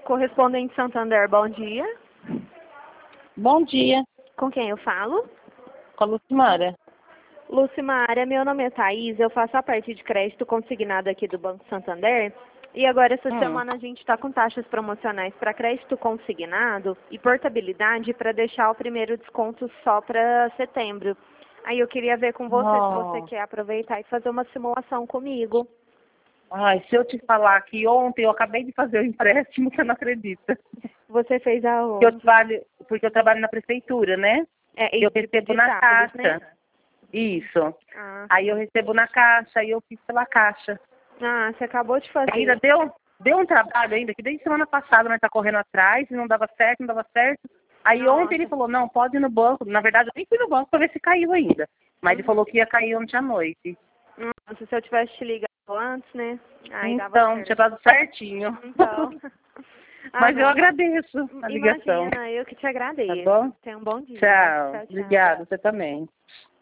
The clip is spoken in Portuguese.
Correspondente Santander, bom dia. Bom dia, Com quem eu falo? com a Lucimara. Lucimara, meu nome é Thaís, eu faço a parte de crédito consignado aqui do Banco Santander. E agora, essa semana, a gente está com taxas promocionais para crédito consignado e portabilidade para deixar o primeiro desconto só para setembro. Aí eu queria ver com você se você quer aproveitar e fazer uma simulação comigo. Ai, se eu te falar que ontem eu acabei de fazer o empréstimo, você não acredita. Você fez aonde? Porque eu trabalho na prefeitura, né? Eu recebo na caixa. Né? Isso. Ah, Aí eu recebo na caixa, aí eu fiz pela caixa. você acabou de fazer. Ainda deu um trabalho ainda, que desde semana passada nós tá correndo atrás, e não dava certo, não dava certo. Aí ontem ele falou, não, pode ir no banco. Na verdade, eu nem fui no banco para ver se caiu ainda. Mas ele falou que ia cair ontem à noite. Nossa, se eu tivesse te ligado antes, né? Aí dava Então, certo. tinha dado certinho. Então. Mas eu agradeço a ligação. Imagina, eu que te agradeço. Tá bom? Tenha um bom dia. Tchau. Tchau, tchau. Obrigada, você também.